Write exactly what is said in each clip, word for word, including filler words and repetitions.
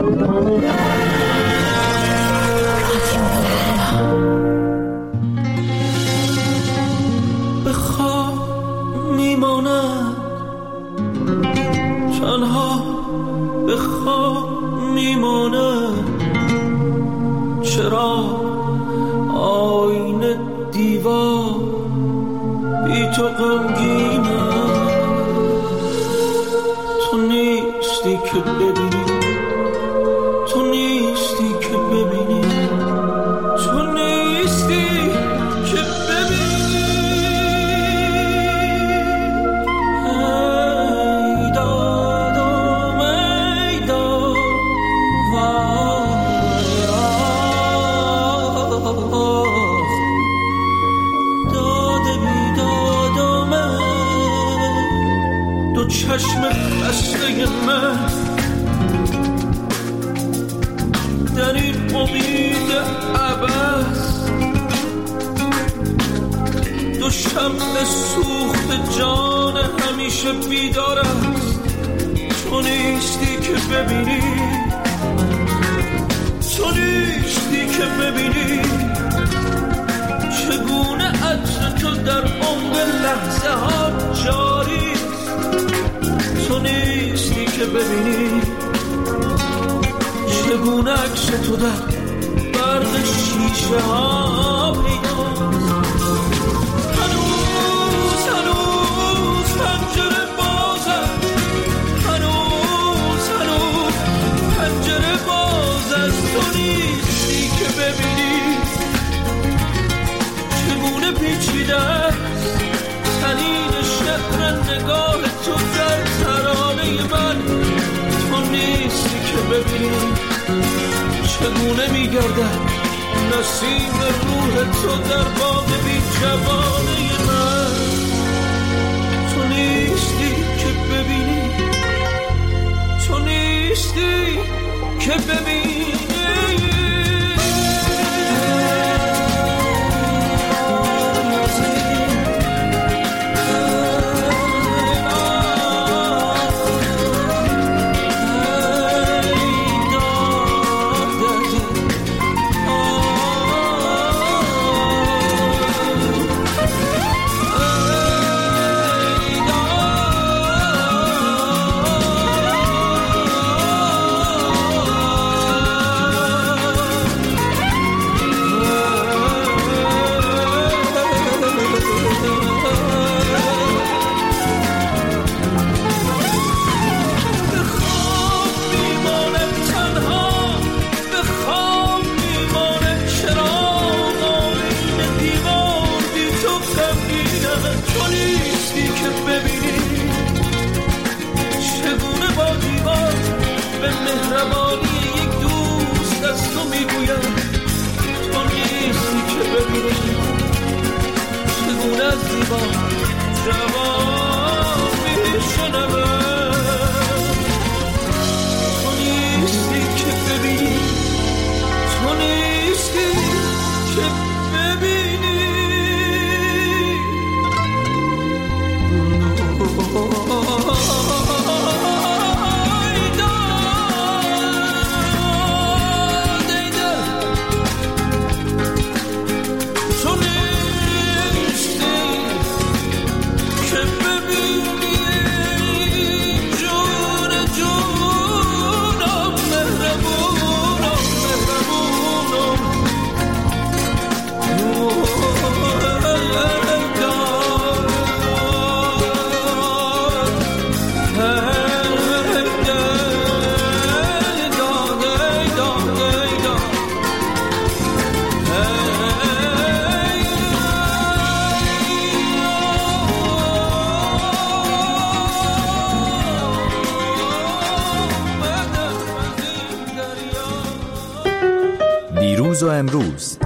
دیروز و امروز،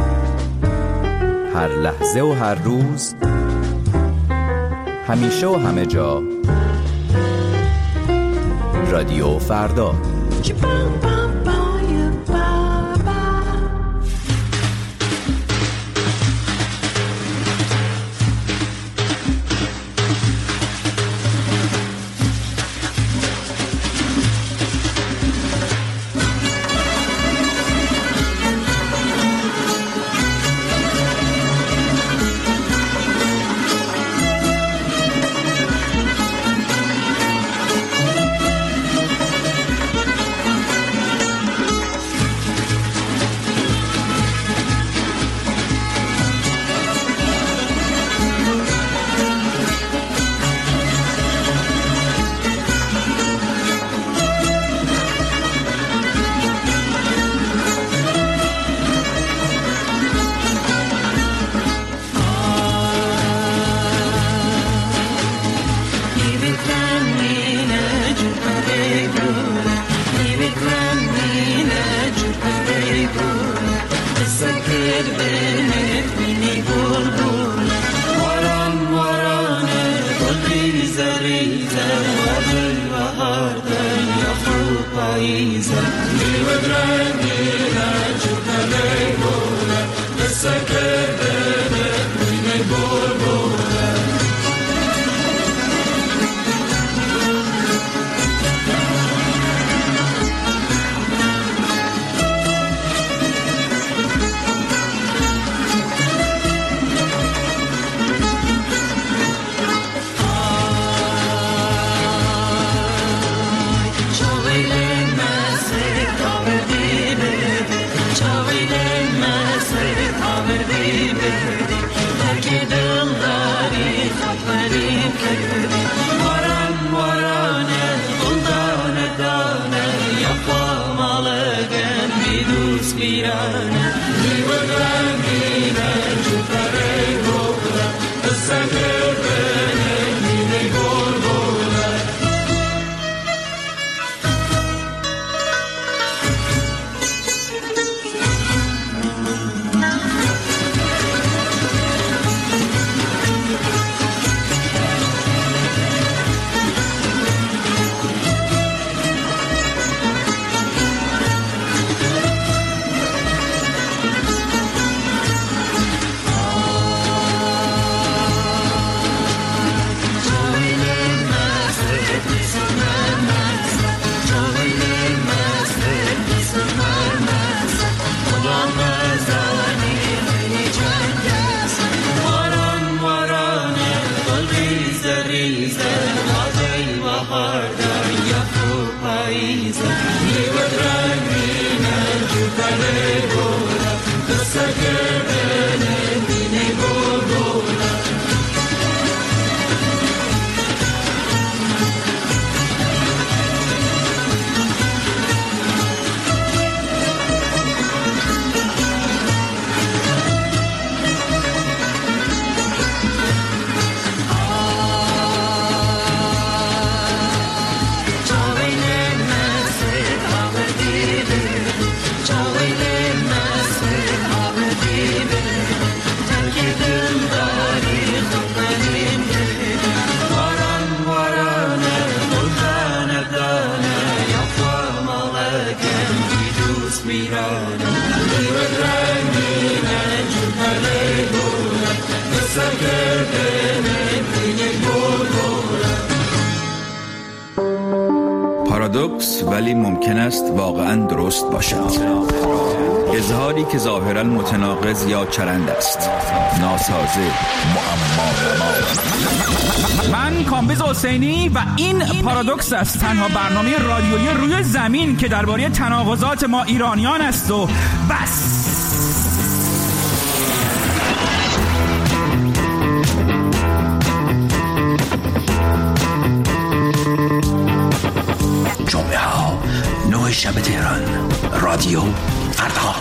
هر لحظه و هر روز، همیشه و همه جا، رادیو فردا. پاییزه میوه رنگینه چوبله گونه قصه کرده بوینه بلبله پارادوکس ولی ممکن است واقعاً درست باشد. اظهاری که ظاهراً متناقض یا چرند است، ناسازه، معما. من کامبیز حسینی و این پارادوکس است، تنها برنامه رادیویی روی زمین که درباره تناقضات ما ایرانیان است و بس. جمعه ها نه شب تهران، رادیو فردا.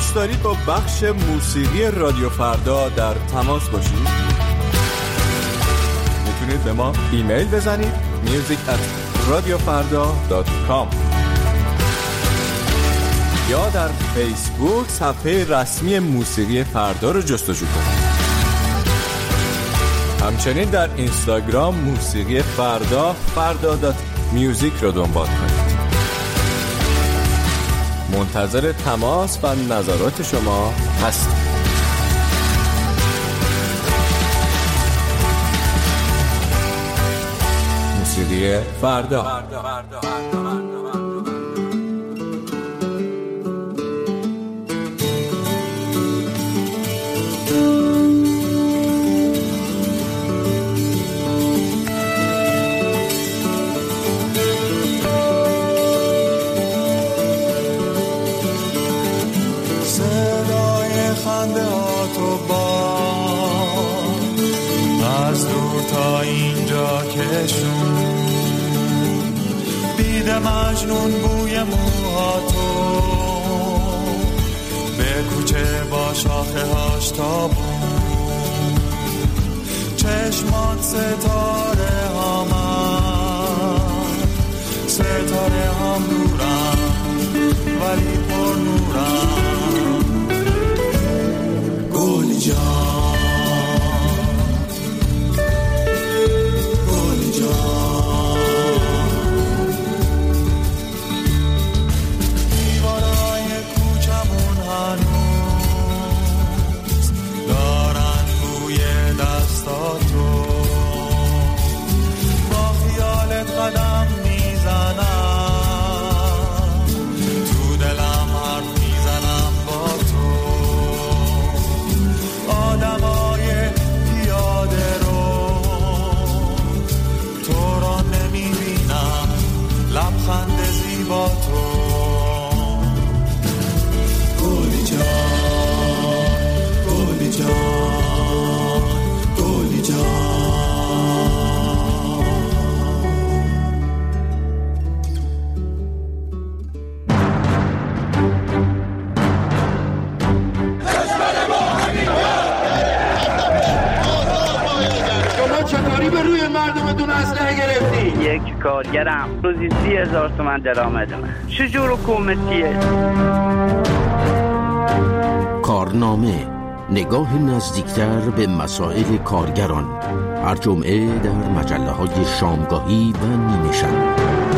دوست دارید با بخش موسیقی رادیو فردا در تماس باشید؟ میتونید به ما ایمیل بزنید میوزیک ات رادیو فردا دات کام یا در فیسبوک صفحه رسمی موسیقی فردا رو جستجو کنید. همچنین در اینستاگرام موسیقی فردا فردا دات میوزیک رو دنبال کنید. منتظر تماس و نظرات شما هستم. موسیقی فردا. مجنون بوی موهاتو به کوچه با شاخه هاش تابون چشمات ستاره ها من ستاره هم نورم ولی پر نورم گل جان قدم میزنم تو دلم حرف میزنم با تو آدمای پیاده رو تو را نمیبینم لبخند زیبا تو گلی جان گلی جان گلی جان یک کارگرم روزی سی هزار تومن درآمدمه. چجور حکومتیه؟ کارنامه، نگاه نزدیکتر به مسائل کارگران، هر جمعه در مجله های شامگاهی و نیمه شب.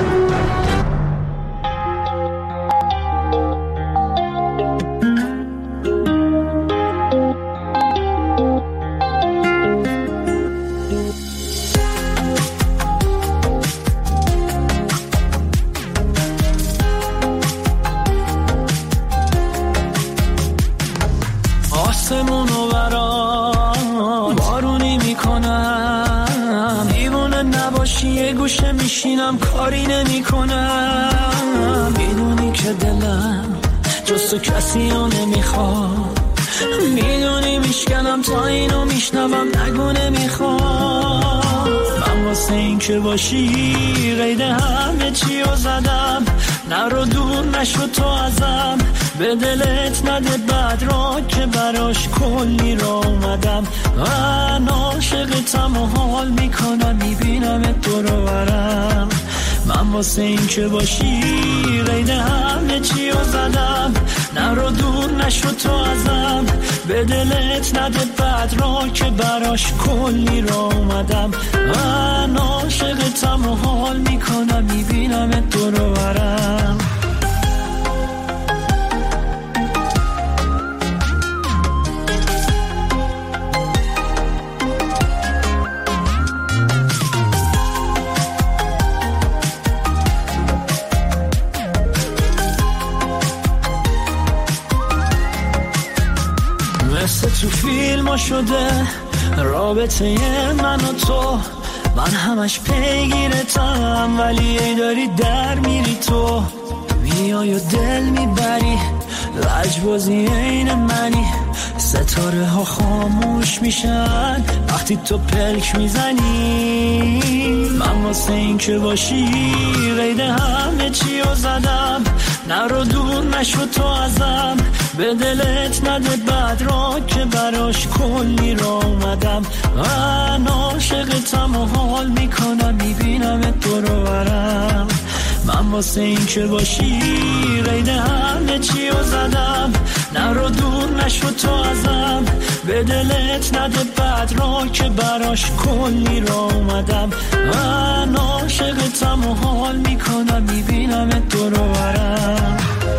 آسمونو برام بارونی میکنم، دیوونه نباشی یه گوشه میشینم کاری نمی کنم. میدونی که دلم جز تو کسی رو نمیخواد، میدونی میشکنم تا اینو میشنوم نگو نمیخواد. من واسه این که باشی قید همه چی رو زدم، نرو دور نشو تو ازم، به دلت نده بد را که براش کلی را اومدم. من عاشقتم و حال میکنم میبینم دور و برم. من واسه این که باشی قید همه چی رو زدم، نرو دور نشو تو ازم، به دلت نده بد را که براش کلی را اومدم. من عاشقتم و حال میکنم میبینم دور و برم. مثل تو فیلم ها شده رابطه من و تو، من همش پیگیرتم ولی ای داری در میری تو. میای و دل میبری لجبازی این منی، ستاره ها خاموش میشن وقتی تو پلک میزنی. من واسه این که باشی قید همه چی رو زدم، نرو دور نشو تو ازم، به دلت نده بد را که براش کلی را اومدم. من عاشقتم و حال میکنم میبینم تو رو برم. من واسه این که باشی قید همه چی رو زدم. نرو دور نشو تو ازم. به دلت نده بد را که براش کلی را اومدم. من عاشقتم و حال میکنم میبینم تو رو برم.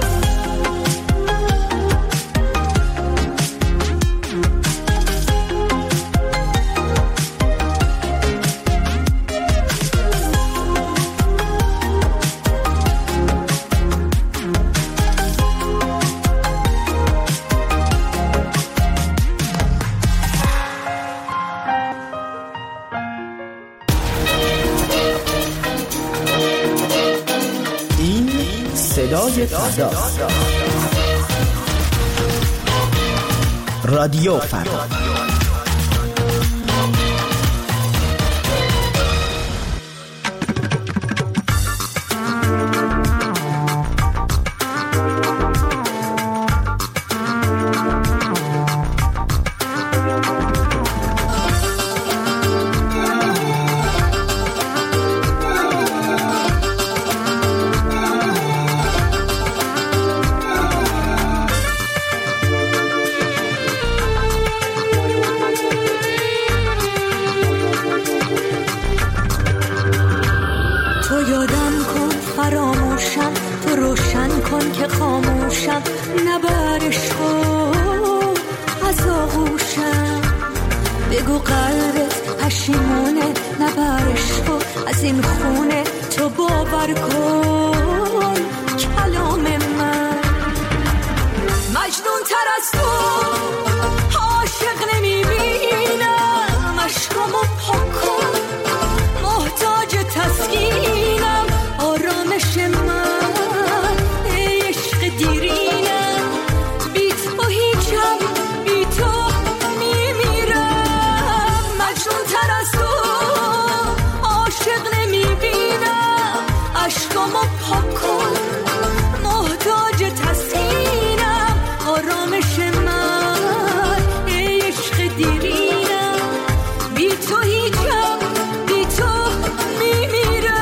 صدای فردا، رادیو فردا. بگو قلبت پشیمونه نبرش تو از این خونه. تو باور کن کلام من مجنون تر از تو عاشق نمیبینم. عشقامو پاک کن محتاج تسکینم. آرامش من عشق دیرینم. بی تو هیچم بی تو میمیرم. مجنون تر از تو عاشق نمیبینم. عشقامو پاک کن محتاج تسکینم. آرامش من عشق دیرینم. بی تو هیچم بی تو میمیرم.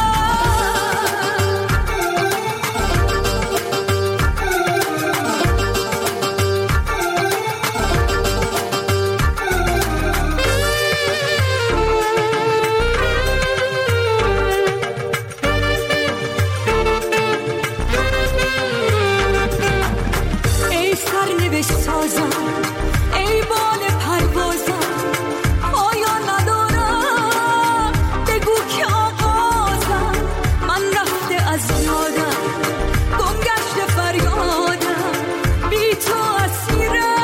ای سرنوشت سازم ای بال پروازم. پایان ندارم بگو که آغازم. من رفته از یادم گم گشته فریادم. بی تو اسیرم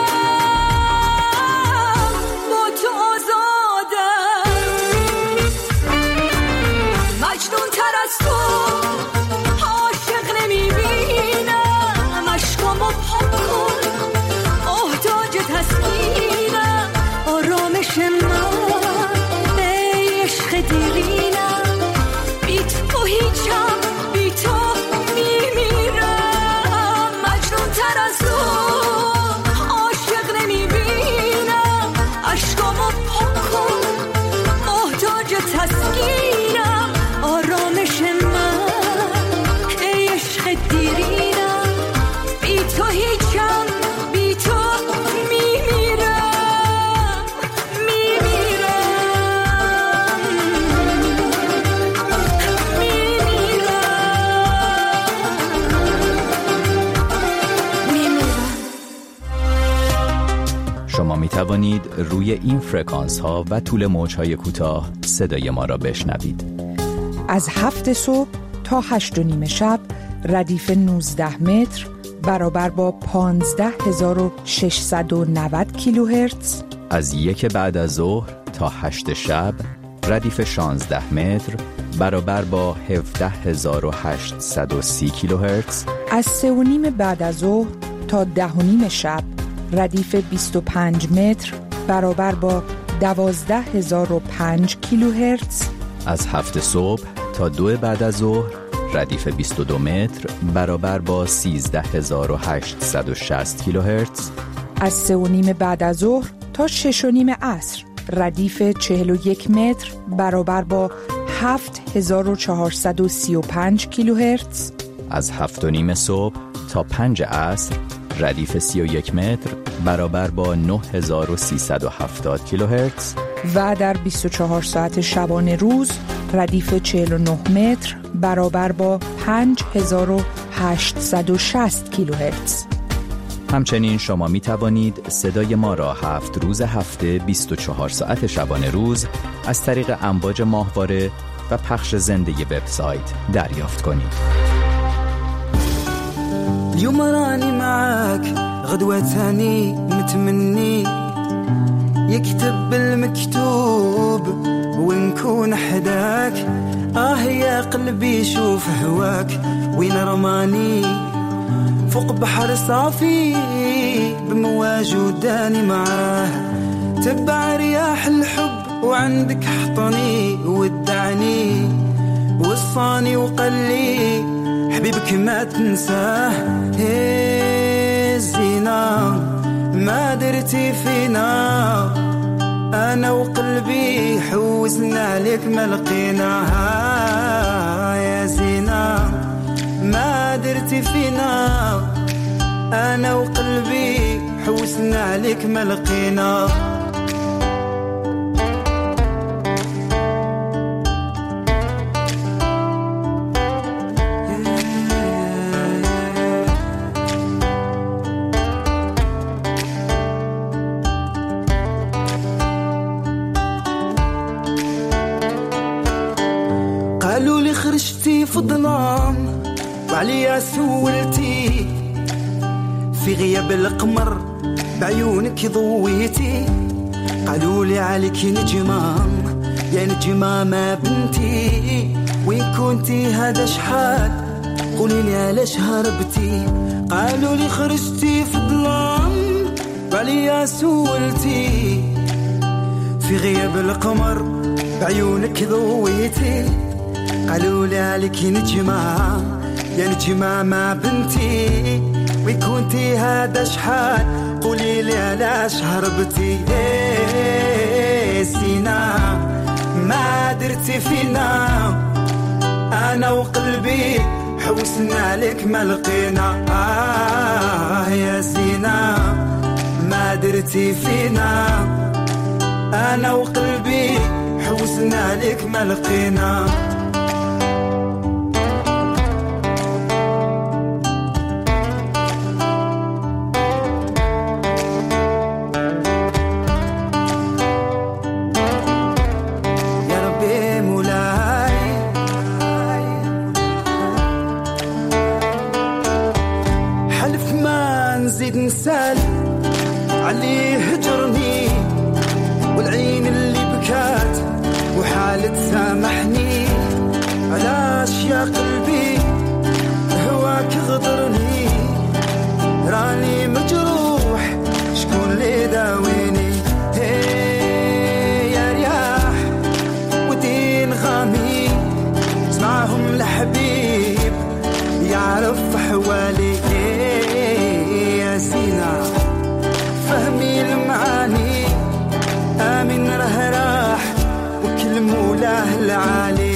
با تو آزادم. مجنون تر از تو عاشق نمیبینم. عشقامو پاک کن محتاج تسکینم. آرامش من عشق دیرینم. بی تو هیچم بی تو میمیرم. مجنون تر از تو عاشق نمیبینم. عشقامو پاک کن محتاج تسکینم. آرامش من عشق دیرینم. بی تو هیچم بی تو میمیرم. میمیرم میمیرم میمیرم. شما می توانید روی این فرکانس ها و طول موج های کوتاه صدای ما را بشنوید. از هفت صبح تا هشت و نیم شب ردیف نوزده متر برابر با پانزده هزار و ششصد و نود کیلوهرتز. از یک بعد از ظهر تا هشت شب ردیف شانزده متر برابر با هفده هزار و هشتصد و سی کیلوهرتز. از سه و نیم بعد از ظهر تا ده و نیم شب ردیف بیست و پنج متر برابر با دوازده هزار و پنج کیلوهرتز. از هفت صبح تا دو بعد از ظهر ردیف بیست و دو متر برابر با سیزده هزار و هشتصد و شصت کیلوهرتز. از سه و نیم بعد از ظهر تا شش و نیم عصر ردیف چهل و یک متر برابر با هفت هزار و چهارصد و سی و پنج کیلوهرتز. از هفت و نیم صبح تا پنج عصر ردیف سی و یک متر برابر با نه هزار و سیصد و هفتاد کیلوهرتز. و در بیست و چهار ساعت شبانه روز ردیف چهل و نه متر برابر با پنج هزار و هشتصد و شصت کیلوهرتز. همچنین شما می توانید صدای ما را هفت روز هفته بیست و چهار ساعت شبانه روز از طریق امواج ماهواره و پخش زنده وبسایت دریافت کنید. اليوم راني معاك غدوة تاني متمني يكتب المكتوب ونكون حداك. آه يا قلبي شوف هواك وين رماني فوق بحر صافي بمواج وداني معاه. تبع رياح الحب وعندك حطني ودعني وصاني وقلي حبيبك ما تنساه. هي الزينة ما درتي فينا أنا وقلبي حوسنا عليك ما لقيناها. يا زينة ما درتي فينا أنا وقلبي حوسنا عليك ما لقينا. قالوا لي خرجتي في الظلام وعليا سولتي في غياب القمر بعيونك ضويتي. قالوا لي عليك نجمة يا نجمة ما بنتي وين كنتي هذا شحال قولي لي علاش هربتي. قالوا لي خرجتي في الظلام وعليا سولتي في غياب القمر بعيونك ضويتي. قالوا لي عليك نجمة يا نجمة ما بنتي وين كنتي هذا شحال قولي لي علاش هربتي. إيه سينا ما درتي فينا أنا وقلبي حوسنا عليك ما لقينا. آه يا سينا ما درتي فينا أنا وقلبي حوسنا عليك ما لقينا. نزيد نسال عليه هجرني والعين اللي بكات وحالة سامحني. علاش يا قلبي هواك غدرني راني مجروح شكون اللي داويني. يا رياح ودين غامي اسمعهم الحبيب يعرف حوالي. سينا فهمي المعاني آمن راه راح وكل مولاه العالي.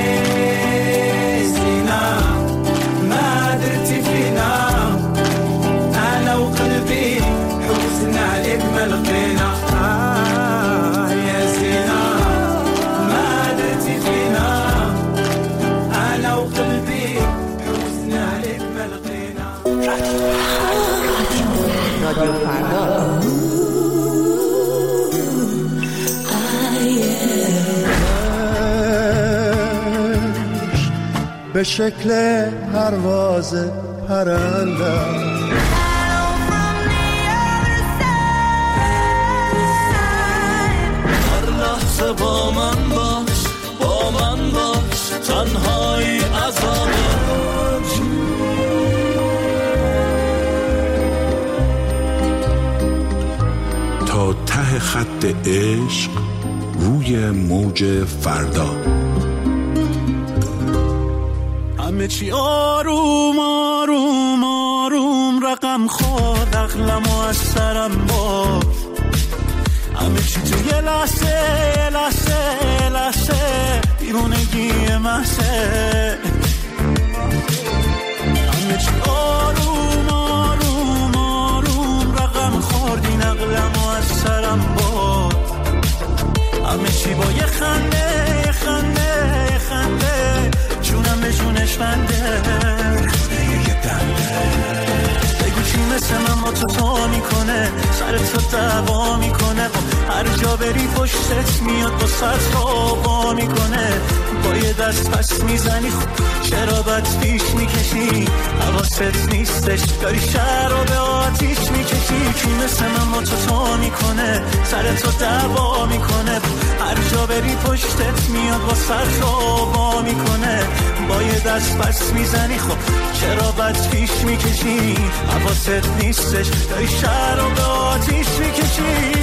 سينا ما درتي فينا أنا وقلبي حوسنا عليك ما لقينا. آه يا سينا ما درتي فينا أنا وقلبي حوسنا عليك ما لقينا. رادیو فردا به شکل پرواز پرنده هر لحظه با من باش با من باش تنهایی عذابه. تا ته خط عشق روی موج فردا. همه چی آروم آروم آروم رقم خورد، عقلمو از سرم برد، همه چی تو یه لحظه یه لحظه یه لحظه دیوونگی محضه، همه چی آروم آروم آروم رقم خورد، این عقلمو از سرم برد، همه چی با یه خنده یه خنده یه خنده جونم به جونش بنده، یه دنده بگو چی مثل من با تو تو میکنه، سر تو دعوا میکنه، هر جا بری پشتت میاد با سر تو با میکنه، با یه دست پس میزنی خب چرا بد پیش میکشی، حواست نیستش داری شهر رو به آتیش میکشی، کی مثل من با تو تو میکنه، سر تو دعوا میکنه، هر جا بری پشتت میاد با سر تو با میکنه، با یه دست پس میزنی خب چرا بد پیش میکشی، حواست نیستش داری شهر رو به آتیش میکشی،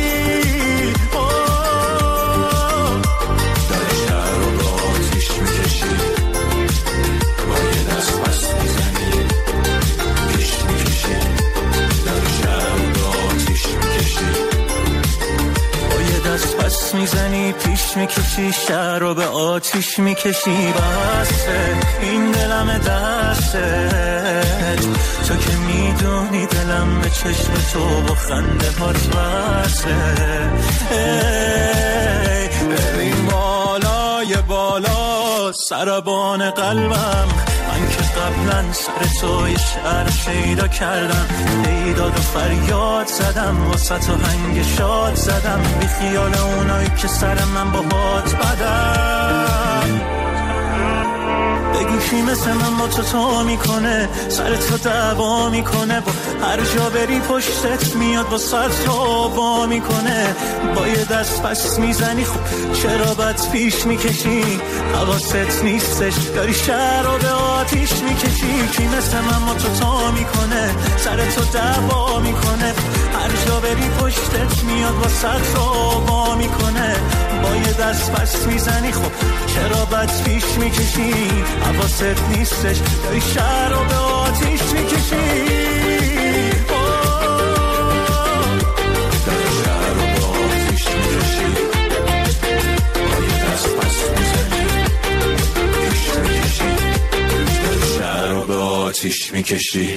پس میزنی پیش میکشی، شهر رو به آتیش میکشی، بسه این دلم دسته، تو که میدونی دلم به چشم تو با خنده هات بسه، ببین بالای بالا سربان قلبم، من که قبلا سر تو یه شعر شیدا کردم، بیداد و فریاد زدم، واسه تو هنگ شاد زدم، بی خیال اونایی که سر من با هات بدم، بگو کی مثل من با تو تو میکنه، سر تو دعوا میکنه، با هر جا بری پشتت میاد با سر تو با میکنه، با یه دست پس میزنی خب چرا بد پیش میکشی، حواست نیستش داری شهر رو به آتیش میکشی، کی مثل من با تو تو میکنه، سر تو دعوا میکنه، هر جا بری پشتت میاد با سر تو با میکنه، با یه دست پس میزنی خب چرا بد پیش میکشی، حواست نیستش داری شهر رو به آتیش میکشی، داری شهر رو به آتیش میکشی، با یه دست پس میزنی پیش میکشی، داری شهر رو به آتیش میکشی.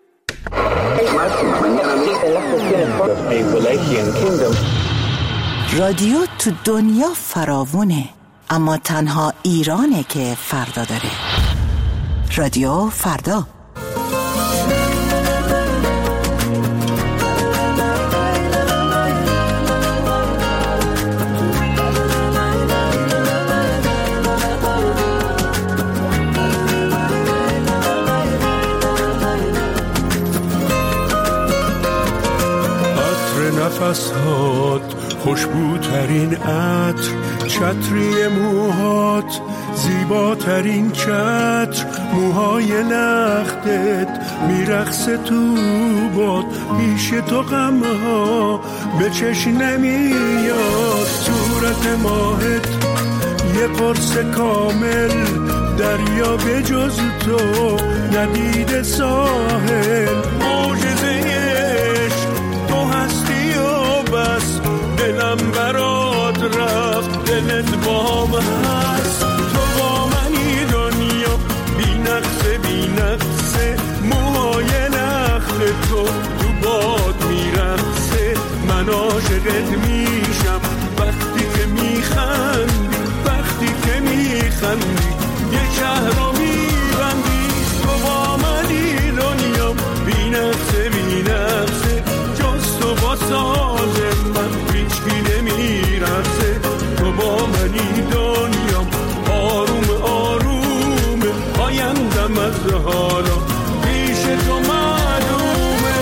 رادیو تو دنیا فراوونه، اما تنها ایرانه که فردا داره. رادیو فردا. نفسات خوشبوترین عطر، چتری موهات زیباترین چتر، موهای لختت میرقصه تو باد، پیش تو غمها به چشم نمیاد، صورت ماهت یه قرص کامل، دریا به جز تو ندید ساحل، معجزه بس دلم برات رفت، دلت بام هست، تو با منی دنیا بی نقصه بی نقصه، موهای نخل تو تو باد میرقصه، من عاشقت میشم وقتی که میخندی، وقتی که میخندی یه شهر رو میبندی، تو با منی دنیا بی نقصه بی نقصه، جز تو با ساز من هیچکی نمیرسه، تو با منی دنیا آروم آروم، آیندم از حالا پیش تو معلومه.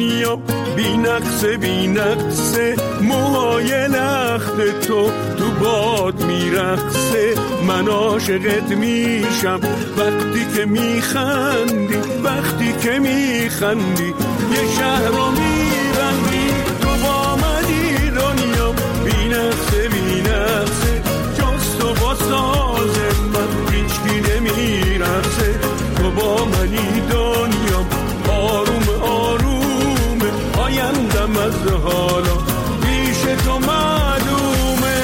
دنیا بی نقص بی نقص، موهای لخت تو تو باد میرقصه. من عاشقت میشم وقتی که میخندی، وقتی که میخندی یه شهر رو میبندی. تو با منی دنیا بی نقص بی نقص، جز تو با ساز من هیچکی نمیرقصه. تو با منی دنیا آروم آروم، آیندم از حالا پیش تو معلومه.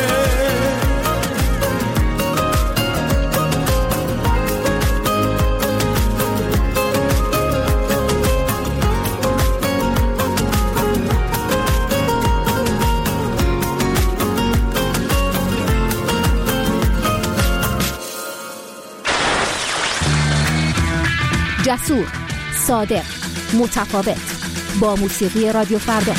جسور، صادق، متفاوت، با موسیقی رادیو فردا.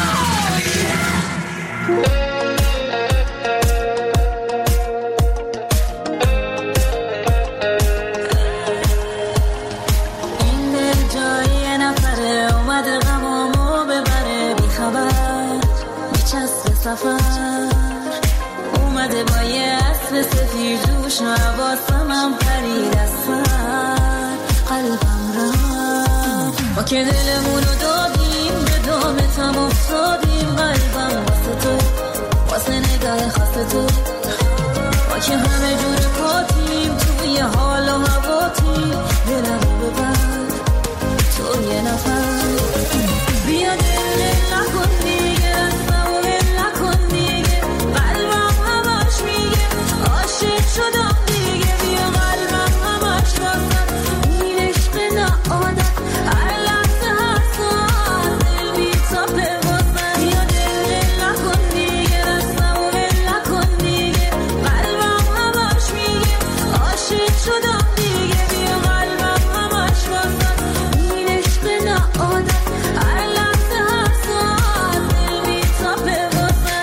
این دل جای نفره اومده غمامو ببره، بی خبر میچسته سفر، اومده با یه اسب سفید جوش و حواسمم پرید از سر. قلبم را ما که دلمونو دادیم به دامتم افتادیم. قلبم واسه تو، واسه نگاه خاص تو، ما که همه جور پاتیم توی حال و هواتیم. دلمو ببر تو یه نفر، بیا دل نکن دیگه، رستم و دل نکن دیگه. قلبم همش میگه عاشق شدم دیگه. بیا قلبم همش واسه این عشق ناعادت، هر لحظه هر ساعت دل میتاپه واسه. بیا دل نکن دیگه، رستم و دل نکن دیگه. قلبم همش میگه عاشق شدم دیگه. بیا قلبم همش واسه این عشق ناعادت، هر لحظه هر ساعت دل میتاپه واسه.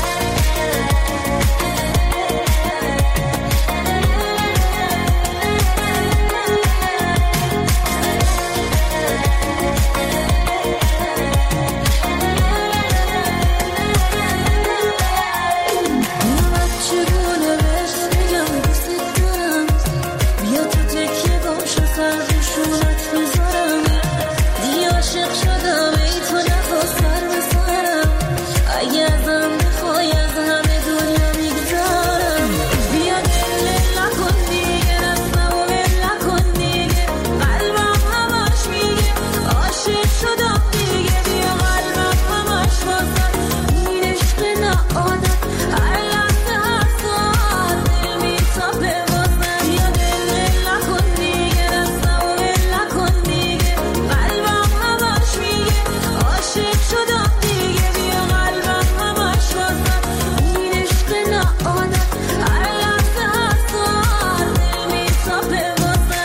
چگونه بهش بگم دوست دارم، بیا تو تکیه باشو سر روشونت میذارم. دیگه عاشق شدم ای تو نخوا سر بسارم، اگه ازم بخوای از همه دنیا میگذارم. بیا دل نکن دیگه، رستم و دل نکن دیگه. قلبم همش میگه عاشق شدم دیگه. بیا قلبم همش واسه این عشق ناعادت، هر لحظه هر ساعت دل میتاپه واسه. بیا دل نکن دیگه، رستم و دل نکن دیگه. قلبم همش میگه عاشق شدم دیگه. بیا قلبم همش واسه این عشق ناعادت، هر لحظه هر ساعت دل میتاپه واسه.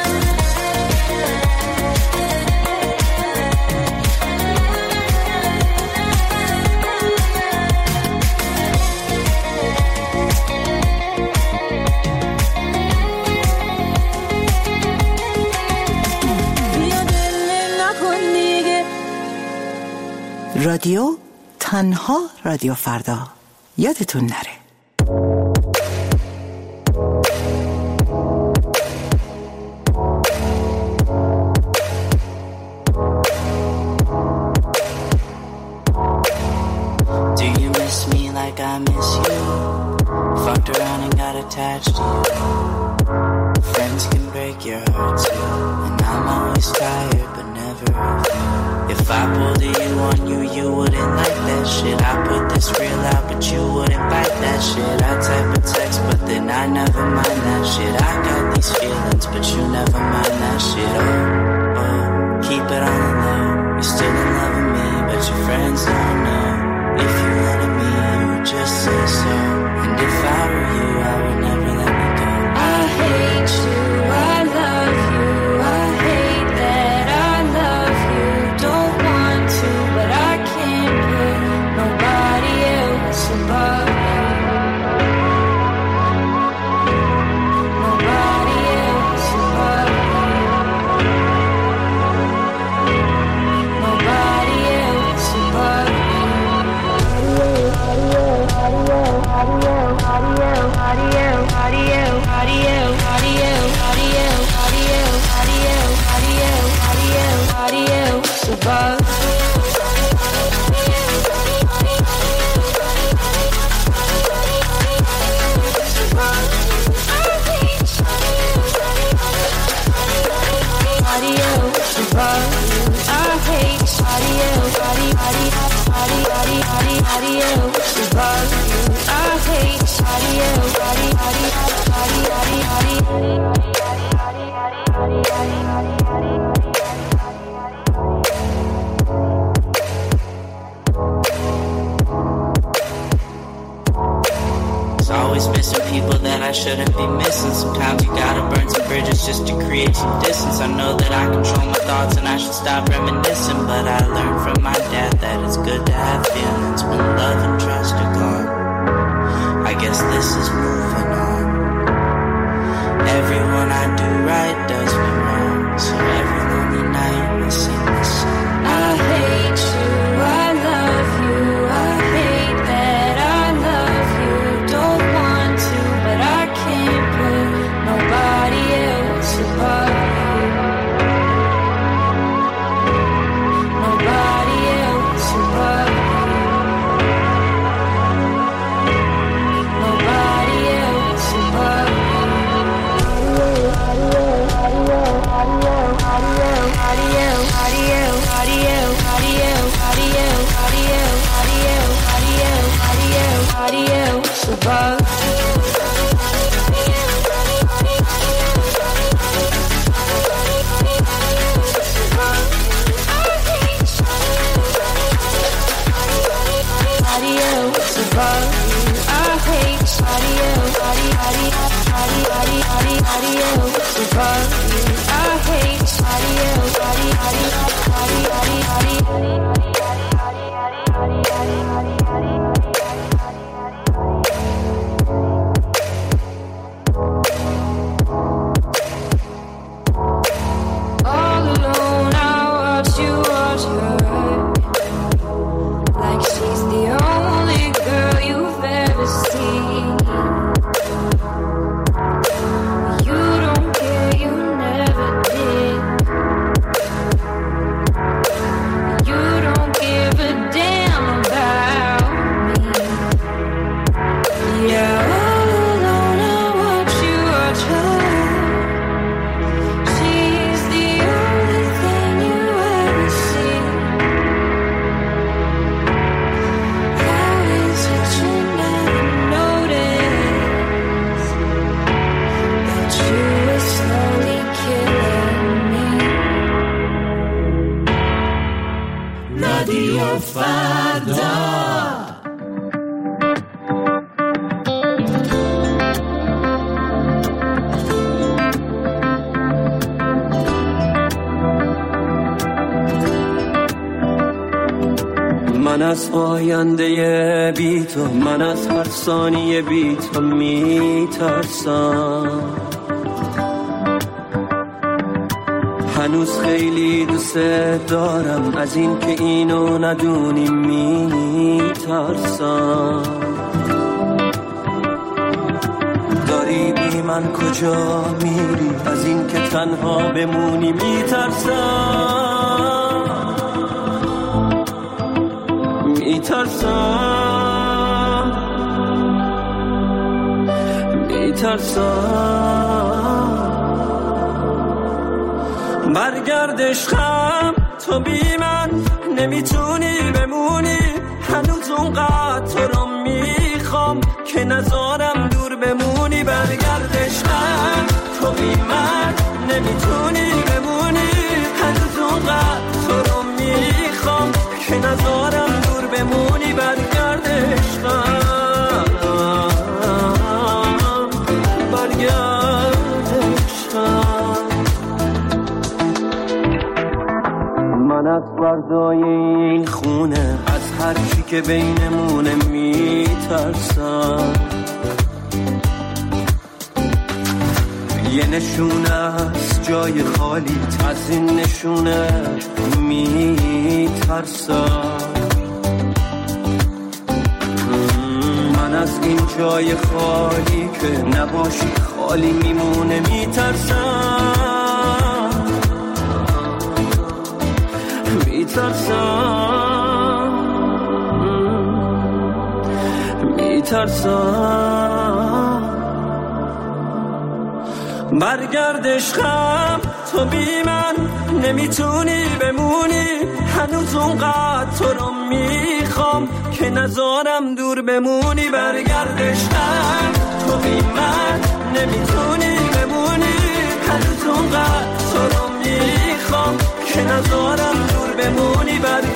بیا دل نکن دیگه. رادیو تنها رادیو فردا، یادتون نره. Do you miss me like I miss you? Fucked around and got attached to you. Friends can break your heart too, and I'm always tired but never of you. If I pulled a you on you, you wouldn't like that shit. I put this real out, but you wouldn't bite that shit. I type a text, but then I never mind that shit. I got these feelings, but you never mind that shit. Oh, oh, keep it on the low. You're still in love with me, but your friends don't know. If you wanted me, you would just say so. And if I were you, I would never let me go. I hate you, I love you, I hate that I love you. Don't want to, but I can't put nobody else above you. Nobody else above you. above. I shouldn't be missing. Sometimes you gotta burn some bridges just to create some distance. I know that I control my thoughts and I should stop reminiscing, but I learned from my dad that it's good to have feelings when love and trust are gone. I guess this is moving on. Everyone I do right does me wrong, so every lonely night I sing this song. I hate you, I love you, I hate that I love you. Don't want to, but I can't put nobody else above you. Nobody else above you. Nobody else above you. All alone, I watch you watch her, like she's the only girl you've ever seen. You don't care, you never did. You don't give a damn about me. Yeah, all alone, I watch you watch her. She's the only thing you ever see. How is it you never notice that you were slowly killing me? رادیو فردا. من از آینده بی تو، من از هر ثانیه بی تو میترسم. هنوز خیلی دوست دارم، از این که اینو ندونی میترسم. داری بی من کجا میری، از این که تنها بمونی میترسم. میترسم میترسم برگرد عشقم، تو بی من نمیتونی بمونی. هنوز اونقدر تو رو میخوام که نذارم دور بمونی. برگرد عشقم، تو بی من نمیتونی بمونی. هنوز اونقدر تو رو میخوام که نذارم دور بمونی. برگرد عشقم، برگرد عشقم. من از فردای این خونه، از هر چی که بینمونه میترسم. یه نشونه از جای خالی، از این نشونه میترسم. من از این جای خالی که نباشی خالی میمونه میترسم. میترسم میترسم برگرد عشقم تو بی من نمیتونی بمونی هنوز اونقدر تو رو میخوام که نذارم دور بمونی برگرد عشقم تو بی من نمیتونی بمونی هنوز اونقدر تو رو میخوام که نذارم دور بمونی برگرد